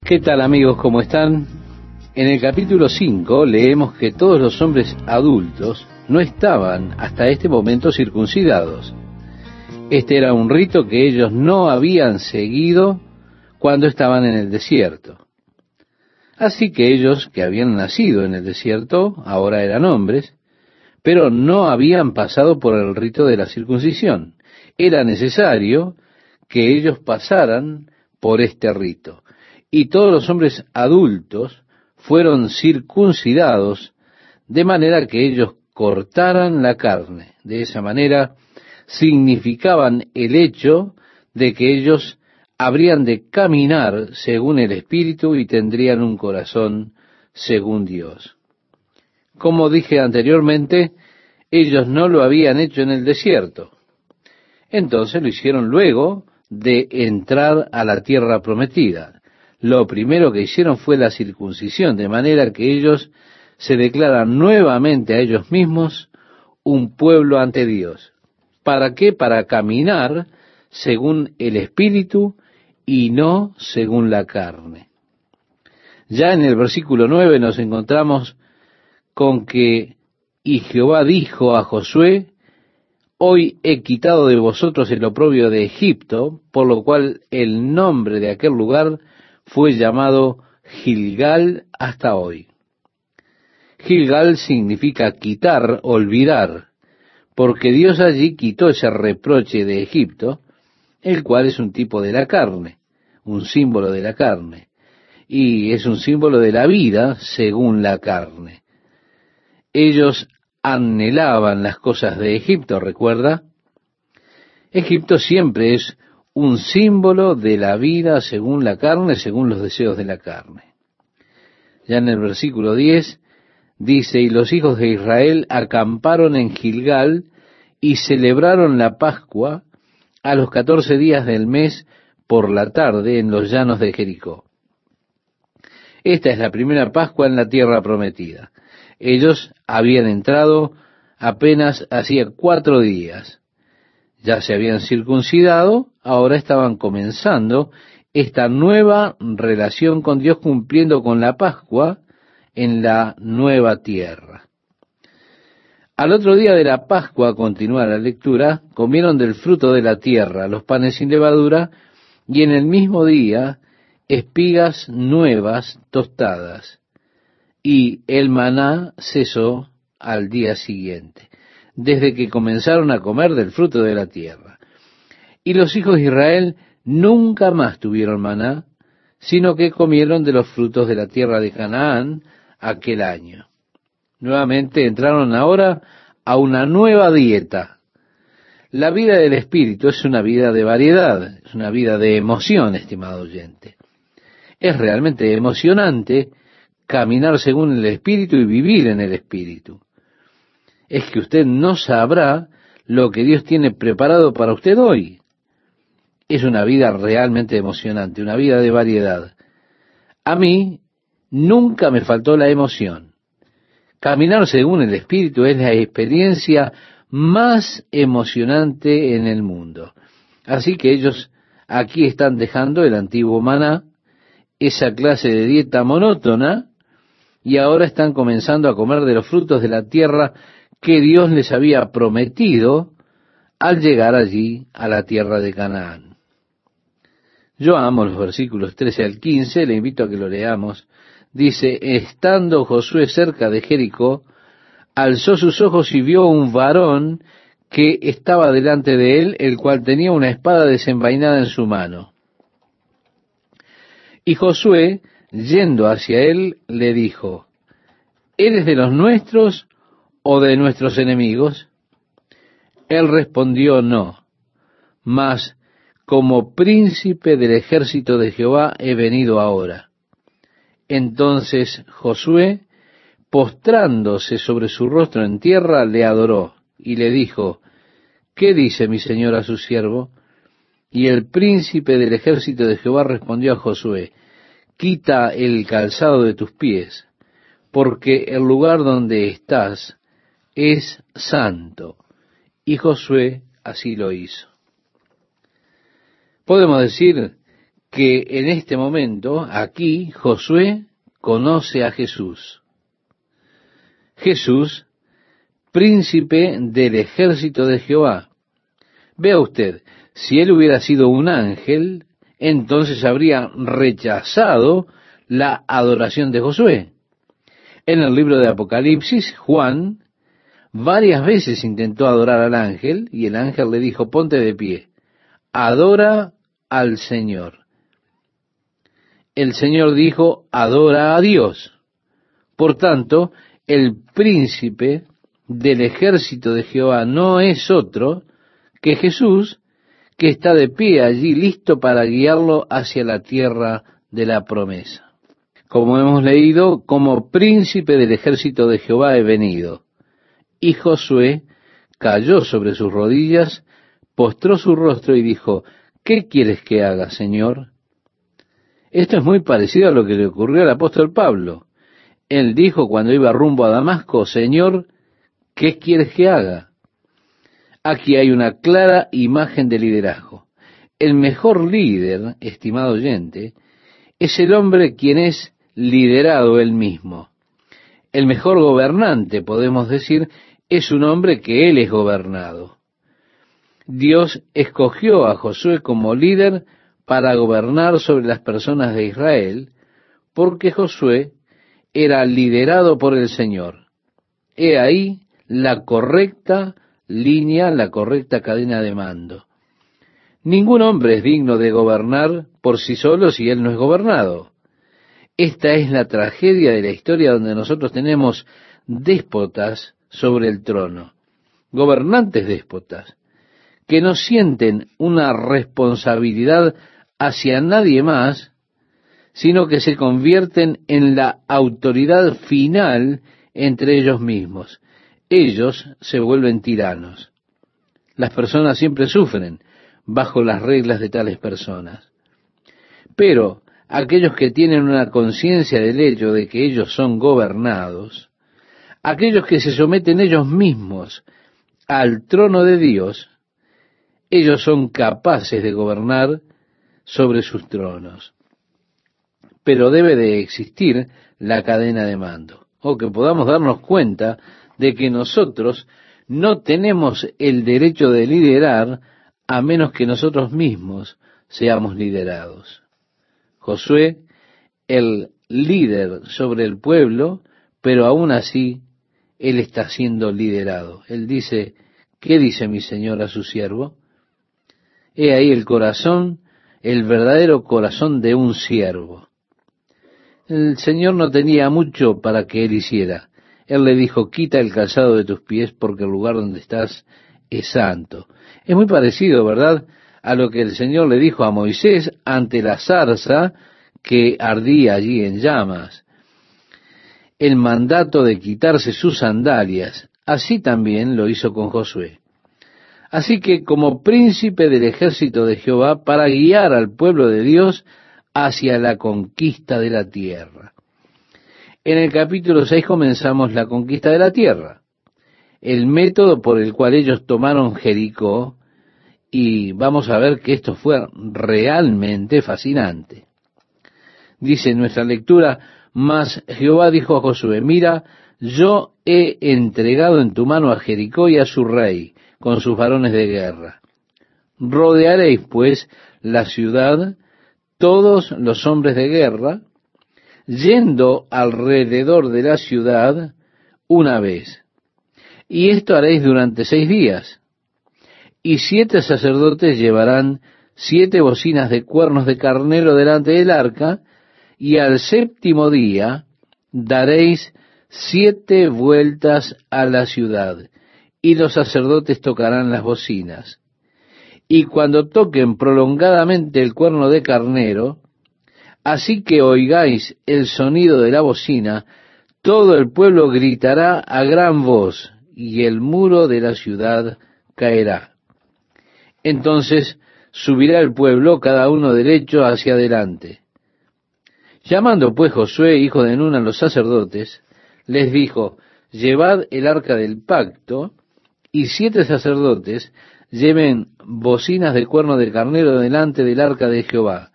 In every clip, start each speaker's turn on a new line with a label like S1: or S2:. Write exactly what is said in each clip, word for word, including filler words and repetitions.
S1: ¿Qué tal, amigos? ¿Cómo están? En el capítulo cinco leemos que todos los hombres adultos no estaban hasta este momento circuncidados. Este era un rito que ellos no habían seguido cuando estaban en el desierto. Así que ellos que habían nacido en el desierto ahora eran hombres, pero no habían pasado por el rito de la circuncisión. Era necesario que ellos pasaran por este rito. Y todos los hombres adultos fueron circuncidados de manera que ellos cortaran la carne. De esa manera significaban el hecho de que ellos habrían de caminar según el Espíritu y tendrían un corazón según Dios. Como dije anteriormente, ellos no lo habían hecho en el desierto. Entonces lo hicieron luego de entrar a la tierra prometida. Lo primero que hicieron fue la circuncisión, de manera que ellos se declaran nuevamente a ellos mismos un pueblo ante Dios. ¿Para qué? Para caminar según el Espíritu y no según la carne. Ya en el versículo nueve nos encontramos con que, y Jehová dijo a Josué, hoy he quitado de vosotros el oprobio de Egipto, por lo cual el nombre de aquel lugar fue llamado Gilgal hasta hoy. Gilgal significa quitar, olvidar, porque Dios allí quitó ese reproche de Egipto, el cual es un tipo de la carne, un símbolo de la carne, y es un símbolo de la vida según la carne. Ellos anhelaban las cosas de Egipto, ¿recuerda? Egipto siempre es un símbolo de la vida según la carne, según los deseos de la carne. Ya en el versículo diez dice, y los hijos de Israel acamparon en Gilgal y celebraron la Pascua a los catorce días del mes por la tarde en los llanos de Jericó. Esta es la primera Pascua en la tierra prometida. Ellos habían entrado apenas hacía cuatro días. Ya se habían circuncidado, ahora estaban comenzando esta nueva relación con Dios, cumpliendo con la Pascua en la nueva tierra. Al otro día de la Pascua, continúa la lectura, comieron del fruto de la tierra, los panes sin levadura, y en el mismo día espigas nuevas tostadas, y el maná cesó al día siguiente, desde que comenzaron a comer del fruto de la tierra. Y los hijos de Israel nunca más tuvieron maná, sino que comieron de los frutos de la tierra de Canaán aquel año. Nuevamente entraron ahora a una nueva dieta. La vida del Espíritu es una vida de variedad, es una vida de emoción, estimado oyente. Es realmente emocionante caminar según el Espíritu y vivir en el Espíritu. Es que usted no sabrá lo que Dios tiene preparado para usted hoy. Es una vida realmente emocionante, una vida de variedad. A mí nunca me faltó la emoción. Caminar según el Espíritu es la experiencia más emocionante en el mundo. Así que ellos aquí están dejando el antiguo maná, esa clase de dieta monótona, y ahora están comenzando a comer de los frutos de la tierra que Dios les había prometido al llegar allí a la tierra de Canaán. Yo amo los versículos trece al quince, le invito a que lo leamos. Dice, estando Josué cerca de Jericó, alzó sus ojos y vio un varón que estaba delante de él, el cual tenía una espada desenvainada en su mano. Y Josué, yendo hacia él, le dijo, ¿eres de los nuestros o de nuestros enemigos? Él respondió, no, mas como príncipe del ejército de Jehová he venido ahora. Entonces Josué, postrándose sobre su rostro en tierra, le adoró y le dijo, ¿qué dice mi señor a su siervo? Y el príncipe del ejército de Jehová respondió a Josué, quita el calzado de tus pies, porque el lugar donde estás es santo. Y Josué así lo hizo. Podemos decir que en este momento, aquí, Josué conoce a Jesús. Jesús, príncipe del ejército de Jehová. Vea usted, si él hubiera sido un ángel, entonces habría rechazado la adoración de Josué. En el libro de Apocalipsis, Juan varias veces intentó adorar al ángel y el ángel le dijo, ponte de pie, adora al Señor. El Señor dijo, adora a Dios. Por tanto, el príncipe del ejército de Jehová no es otro que Jesús, que está de pie allí listo para guiarlo hacia la tierra de la promesa. Como hemos leído, como príncipe del ejército de Jehová he venido. Y Josué cayó sobre sus rodillas, postró su rostro y dijo, ¿qué quieres que haga, Señor? Esto es muy parecido a lo que le ocurrió al apóstol Pablo. Él dijo cuando iba rumbo a Damasco, Señor, ¿qué quieres que haga? Aquí hay una clara imagen de liderazgo. El mejor líder, estimado oyente, es el hombre quien es liderado él mismo. El mejor gobernante, podemos decir, es un hombre que él es gobernado. Dios escogió a Josué como líder para gobernar sobre las personas de Israel, porque Josué era liderado por el Señor. He ahí la correcta línea, la correcta cadena de mando. Ningún hombre es digno de gobernar por sí solo si él no es gobernado. Esta es la tragedia de la historia donde nosotros tenemos déspotas sobre el trono, gobernantes déspotas, que no sienten una responsabilidad hacia nadie más, sino que se convierten en la autoridad final entre ellos mismos. Ellos se vuelven tiranos. Las personas siempre sufren bajo las reglas de tales personas. Pero aquellos que tienen una conciencia del hecho de que ellos son gobernados, aquellos que se someten ellos mismos al trono de Dios, ellos son capaces de gobernar sobre sus tronos. Pero debe de existir la cadena de mando, o que podamos darnos cuenta de que nosotros no tenemos el derecho de liderar a menos que nosotros mismos seamos liderados. Josué, el líder sobre el pueblo, pero aún así, él está siendo liderado. Él dice, ¿qué dice mi Señor a su siervo? He ahí el corazón, el verdadero corazón de un siervo. El Señor no tenía mucho para que él hiciera. Él le dijo, quita el calzado de tus pies porque el lugar donde estás es santo. Es muy parecido, ¿verdad?, a lo que el Señor le dijo a Moisés ante la zarza que ardía allí en llamas. El mandato de quitarse sus sandalias, así también lo hizo con Josué. Así que como príncipe del ejército de Jehová, para guiar al pueblo de Dios hacia la conquista de la tierra. En el capítulo seis comenzamos la conquista de la tierra, el método por el cual ellos tomaron Jericó, y vamos a ver que esto fue realmente fascinante. Dice en nuestra lectura, mas Jehová dijo a Josué, mira, yo he entregado en tu mano a Jericó y a su rey, con sus varones de guerra. Rodearéis, pues, la ciudad, todos los hombres de guerra, yendo alrededor de la ciudad una vez. Y esto haréis durante seis días. Y siete sacerdotes llevarán siete bocinas de cuernos de carnero delante del arca, y al séptimo día daréis siete vueltas a la ciudad, y los sacerdotes tocarán las bocinas. Y cuando toquen prolongadamente el cuerno de carnero, así que oigáis el sonido de la bocina, todo el pueblo gritará a gran voz, y el muro de la ciudad caerá. Entonces subirá el pueblo, cada uno derecho hacia adelante. Llamando pues Josué, hijo de Nun, a los sacerdotes, les dijo, llevad el arca del pacto, y siete sacerdotes lleven bocinas de cuerno de carnero delante del arca de Jehová,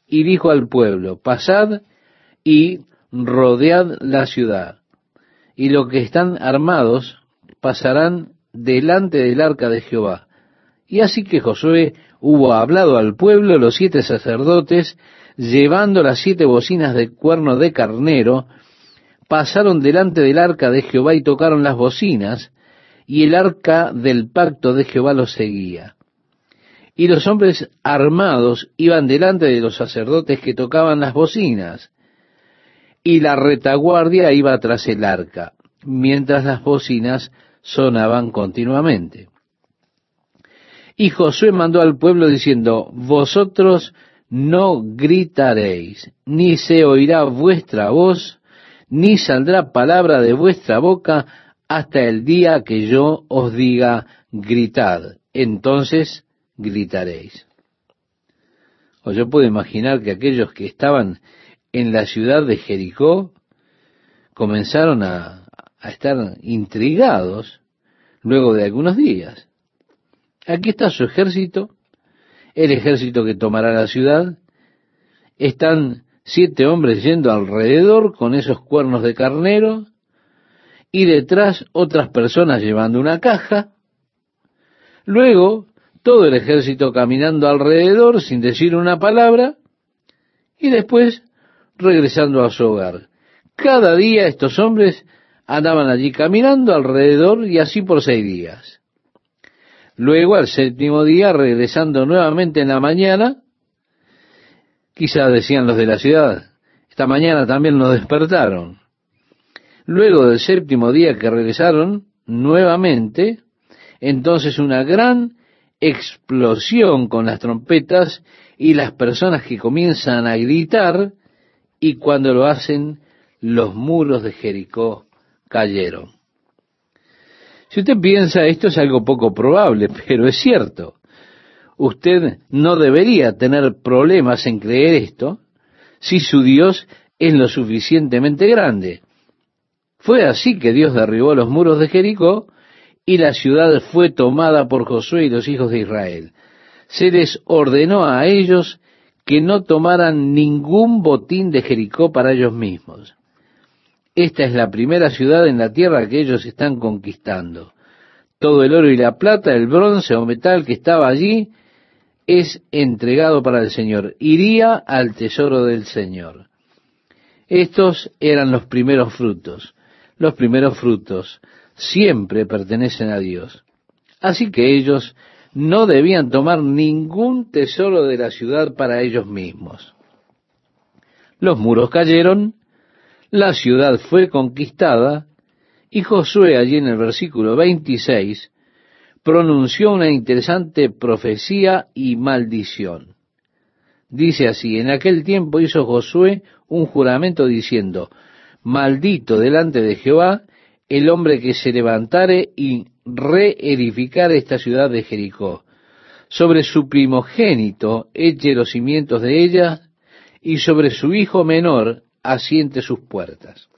S1: y dijo al pueblo: pasad y rodead la ciudad, y los que están armados pasarán delante del arca de Jehová. Y así que Josué hubo hablado al pueblo, los siete sacerdotes, llevando las siete bocinas de cuerno de carnero, pasaron delante del arca de Jehová y tocaron las bocinas, y el arca del pacto de Jehová los seguía. Y los hombres armados iban delante de los sacerdotes que tocaban las bocinas, y la retaguardia iba tras el arca, mientras las bocinas sonaban continuamente. Y Josué mandó al pueblo diciendo: vosotros no gritaréis, ni se oirá vuestra voz, ni saldrá palabra de vuestra boca hasta el día que yo os diga: gritad, entonces gritaréis. O yo puedo imaginar que aquellos que estaban en la ciudad de Jericó comenzaron a, a estar intrigados luego de algunos días. Aquí está su ejército, el ejército que tomará la ciudad. Están siete hombres yendo alrededor con esos cuernos de carnero, y detrás otras personas llevando una caja. Luego, todo el ejército caminando alrededor sin decir una palabra, y después regresando a su hogar. Cada día estos hombres andaban allí caminando alrededor, y así por seis días. Luego, al séptimo día, regresando nuevamente en la mañana, quizás decían los de la ciudad: esta mañana también nos despertaron. Luego del séptimo día que regresaron nuevamente, entonces una gran explosión con las trompetas y las personas que comienzan a gritar, y cuando lo hacen, los muros de Jericó cayeron. Si usted piensa, esto es algo poco probable, pero es cierto. Usted no debería tener problemas en creer esto si su Dios es lo suficientemente grande. Fue así que Dios derribó los muros de Jericó y la ciudad fue tomada por Josué y los hijos de Israel. Se les ordenó a ellos que no tomaran ningún botín de Jericó para ellos mismos. Esta es la primera ciudad en la tierra que ellos están conquistando. Todo el oro y la plata, el bronce o metal que estaba allí, es entregado para el Señor. Iría al tesoro del Señor. Estos eran los primeros frutos. Los primeros frutos siempre pertenecen a Dios. Así que ellos no debían tomar ningún tesoro de la ciudad para ellos mismos. Los muros cayeron, la ciudad fue conquistada, y Josué, allí en el versículo veintiséis, pronunció una interesante profecía y maldición. Dice así: en aquel tiempo hizo Josué un juramento diciendo: maldito delante de Jehová el hombre que se levantare y reedificare esta ciudad de Jericó. Sobre su primogénito eche los cimientos de ella, y sobre su hijo menor asiente sus puertas.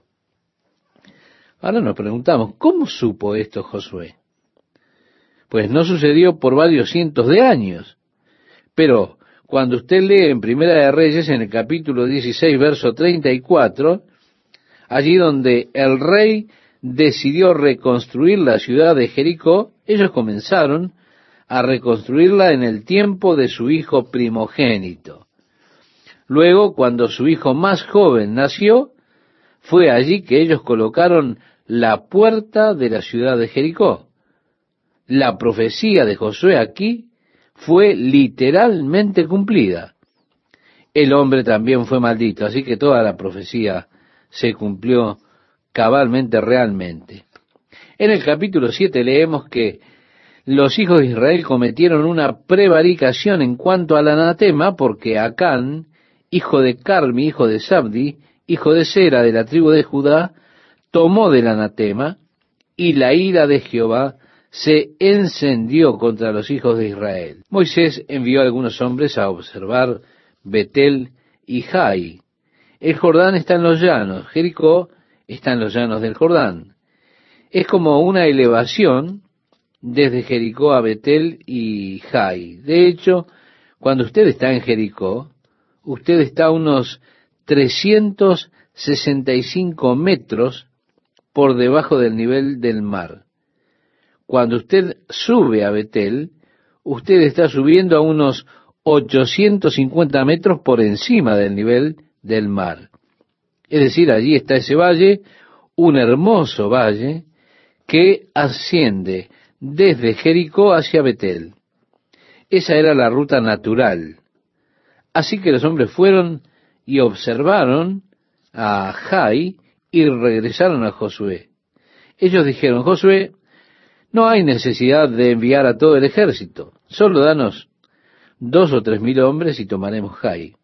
S1: Ahora nos preguntamos, ¿cómo supo esto Josué? Pues no sucedió por varios cientos de años. Pero cuando usted lee en Primera de Reyes, en el capítulo dieciséis, verso treinta y cuatro, allí donde el rey decidió reconstruir la ciudad de Jericó, ellos comenzaron a reconstruirla en el tiempo de su hijo primogénito. Luego, cuando su hijo más joven nació, fue allí que ellos colocaron la puerta de la ciudad de Jericó. La profecía de Josué aquí fue literalmente cumplida. El hombre también fue maldito, así que toda la profecía se cumplió cabalmente, realmente. En el capítulo siete leemos que los hijos de Israel cometieron una prevaricación en cuanto al anatema, porque Acán, hijo de Carmi, hijo de Sabdi, hijo de Sera, de la tribu de Judá, tomó del anatema, y la ira de Jehová se encendió contra los hijos de Israel. Moisés envió a algunos hombres a observar Betel y Jai. El Jordán está en los llanos, Jericó está en los llanos del Jordán. Es como una elevación desde Jericó a Betel y Jai. De hecho, cuando usted está en Jericó, usted está a unos trescientos sesenta y cinco metros por debajo del nivel del mar. Cuando usted sube a Betel, usted está subiendo a unos ochocientos cincuenta metros por encima del nivel del mar. Es decir, allí está ese valle, un hermoso valle que asciende desde Jericó hacia Betel. Esa era la ruta natural. Así que los hombres fueron y observaron a Jai y regresaron a Josué. Ellos dijeron: Josué, no hay necesidad de enviar a todo el ejército, solo danos dos o tres mil hombres y tomaremos Jai.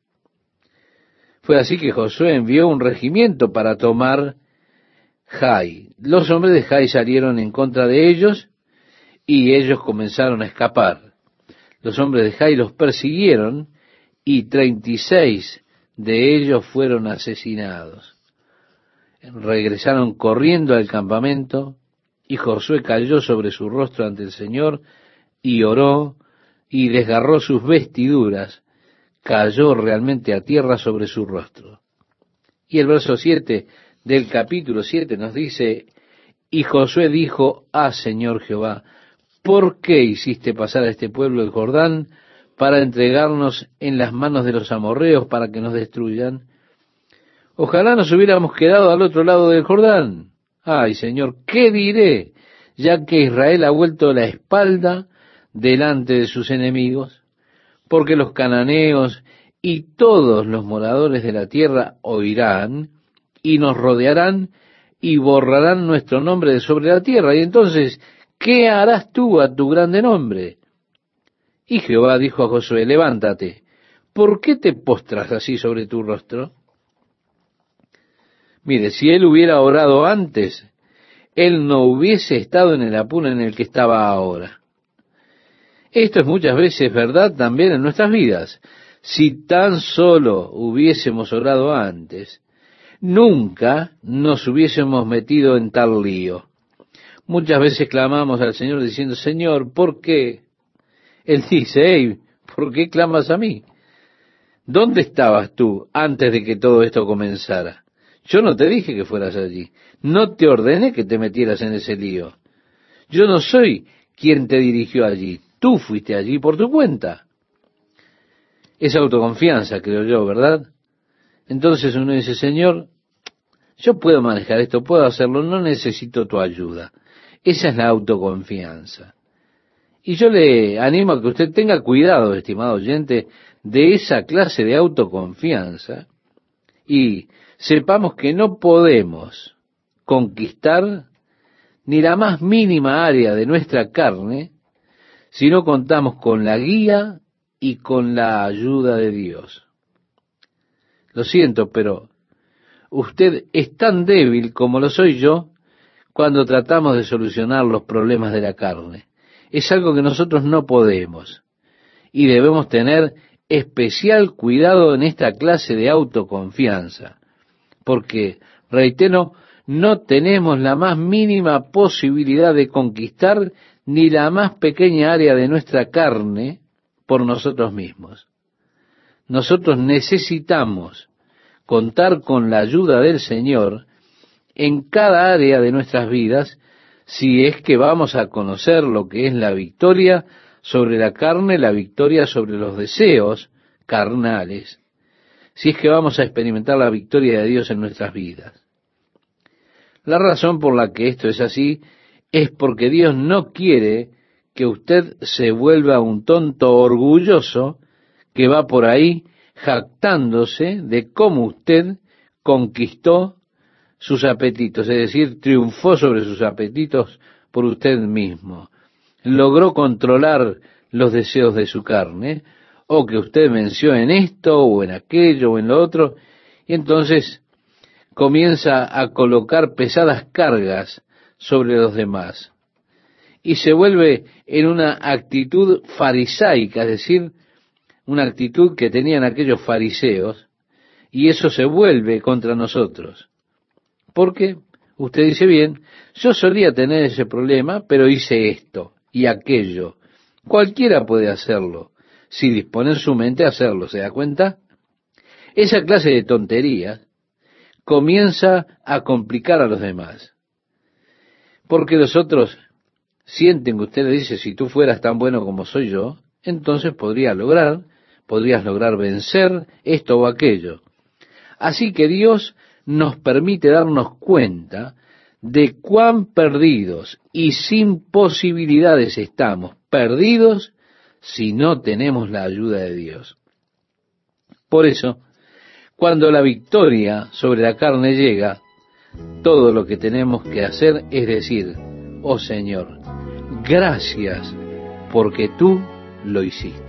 S1: Fue así que Josué envió un regimiento para tomar Jai. Los hombres de Jai salieron en contra de ellos y ellos comenzaron a escapar. Los hombres de Jai los persiguieron y treinta y seis de ellos fueron asesinados. Regresaron corriendo al campamento y Josué cayó sobre su rostro ante el Señor y oró y desgarró sus vestiduras, cayó realmente a tierra sobre su rostro. Y el verso siete del capítulo siete nos dice: y Josué dijo: ah, Señor Jehová, ¿por qué hiciste pasar a este pueblo el Jordán para entregarnos en las manos de los amorreos para que nos destruyan? Ojalá nos hubiéramos quedado al otro lado del Jordán. Ay, Señor, ¿qué diré? Ya que Israel ha vuelto la espalda delante de sus enemigos, porque los cananeos y todos los moradores de la tierra oirán y nos rodearán y borrarán nuestro nombre de sobre la tierra. Y entonces, ¿qué harás tú a tu grande nombre? Y Jehová dijo a Josué: levántate, ¿por qué te postras así sobre tu rostro? Mire, si él hubiera orado antes, él no hubiese estado en el apuro en el que estaba ahora. Esto es muchas veces verdad también en nuestras vidas. Si tan solo hubiésemos orado antes, nunca nos hubiésemos metido en tal lío. Muchas veces clamamos al Señor diciendo: Señor, ¿por qué? Él dice: hey, ¿por qué clamas a mí? ¿Dónde estabas tú antes de que todo esto comenzara? Yo no te dije que fueras allí. No te ordené que te metieras en ese lío. Yo no soy quien te dirigió allí. Tú fuiste allí por tu cuenta. Es autoconfianza, creo yo, ¿verdad? Entonces uno dice: Señor, yo puedo manejar esto, puedo hacerlo, no necesito tu ayuda. Esa es la autoconfianza. Y yo le animo a que usted tenga cuidado, estimado oyente, de esa clase de autoconfianza, y sepamos que no podemos conquistar ni la más mínima área de nuestra carne si no contamos con la guía y con la ayuda de Dios. Lo siento, pero usted es tan débil como lo soy yo cuando tratamos de solucionar los problemas de la carne. Es algo que nosotros no podemos, y debemos tener especial cuidado en esta clase de autoconfianza, porque, reitero, no tenemos la más mínima posibilidad de conquistar ni la más pequeña área de nuestra carne por nosotros mismos. Nosotros necesitamos contar con la ayuda del Señor en cada área de nuestras vidas, si es que vamos a conocer lo que es la victoria sobre la carne, la victoria sobre los deseos carnales, si es que vamos a experimentar la victoria de Dios en nuestras vidas. La razón por la que esto es así es porque Dios no quiere que usted se vuelva un tonto orgulloso que va por ahí jactándose de cómo usted conquistó sus apetitos, es decir, triunfó sobre sus apetitos por usted mismo, logró controlar los deseos de su carne, o que usted venció en esto, o en aquello, o en lo otro, y entonces comienza a colocar pesadas cargas sobre los demás, y se vuelve en una actitud farisaica, es decir, una actitud que tenían aquellos fariseos, y eso se vuelve contra nosotros. Porque usted dice: bien, yo solía tener ese problema, pero hice esto y aquello. Cualquiera puede hacerlo, si dispone en su mente a hacerlo, ¿se da cuenta? Esa clase de tontería comienza a complicar a los demás. Porque los otros sienten que usted le dice, si tú fueras tan bueno como soy yo, entonces podrías lograr, podrías lograr vencer esto o aquello. Así que Dios nos permite darnos cuenta de cuán perdidos y sin posibilidades estamos, perdidos si no tenemos la ayuda de Dios. Por eso, cuando la victoria sobre la carne llega, todo lo que tenemos que hacer es decir, oh Señor, gracias porque tú lo hiciste.